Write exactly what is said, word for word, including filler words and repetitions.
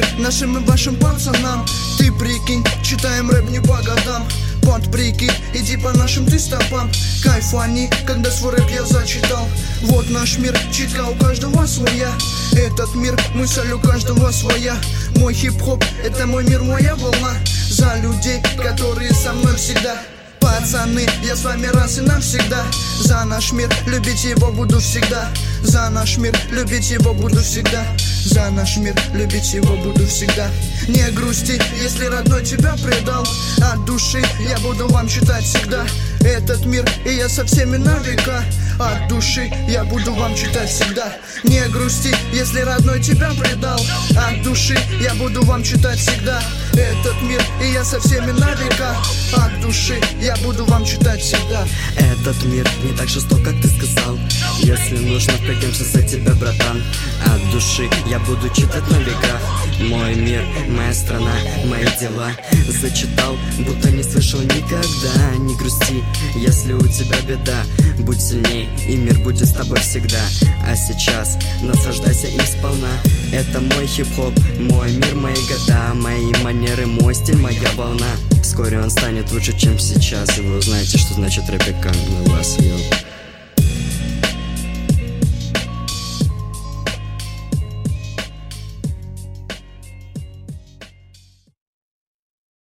мир нашим и вашим пацанам. Ты прикинь, читаем рэп не по годам. Под прикинь, иди по нашим ты стопам. Кайфани, когда свой рэп я зачитал. Вот наш мир, читка у каждого своя. Этот мир, мысль у каждого своя. Мой хип-хоп, это мой мир, моя волна. За людей, которые со мной всегда. Пацаны, я с вами раз и навсегда. За наш мир, любить его буду всегда. За наш мир, любить его буду всегда. За наш мир, любить его буду всегда. Не грусти, если родной тебя предал. От души я буду вам читать всегда этот мир, и я со всеми на века. От души я буду вам читать всегда. Не грусти, если родной тебя предал. От души я буду вам читать всегда этот мир, и я со всеми на века. От души я буду вам читать всегда. Этот мир не так жесток, как ты сказал. Если нужно, впрягемся за тебя, братан. От души я буду читать на века. Мой мир, моя страна, мои дела. Зачитал, будто не слышал никогда. Не грусти, если у тебя беда. Будь сильней, и мир будет с тобой всегда. А сейчас наслаждайся им сполна. Это мой хип-хоп, мой мир, мои года. Мои манеры, мой стиль, моя волна. Вскоре он станет лучше, чем сейчас. И вы узнаете, что значит рэп, как на вас, йоу.